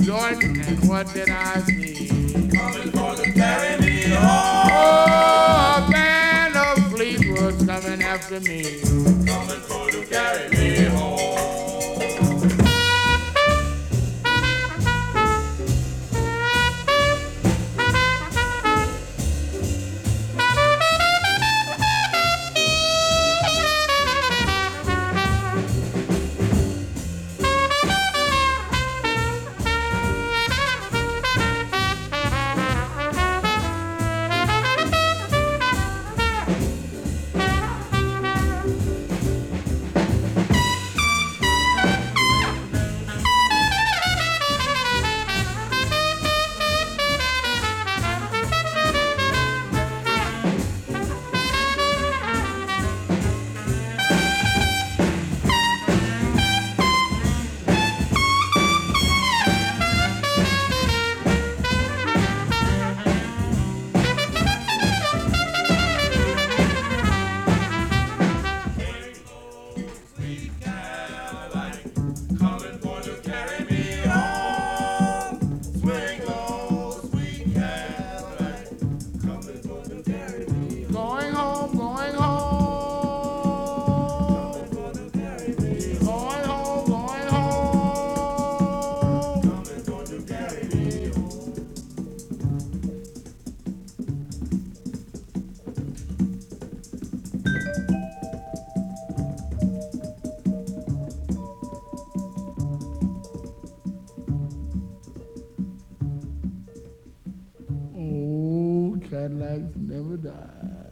Jordan, and what did I see? Coming for to carry me home. Oh, a band of Fleetwood's coming after me. Coming for to carry me home. Going home, going home. Going home, going home. Oh, Cadillacs never die.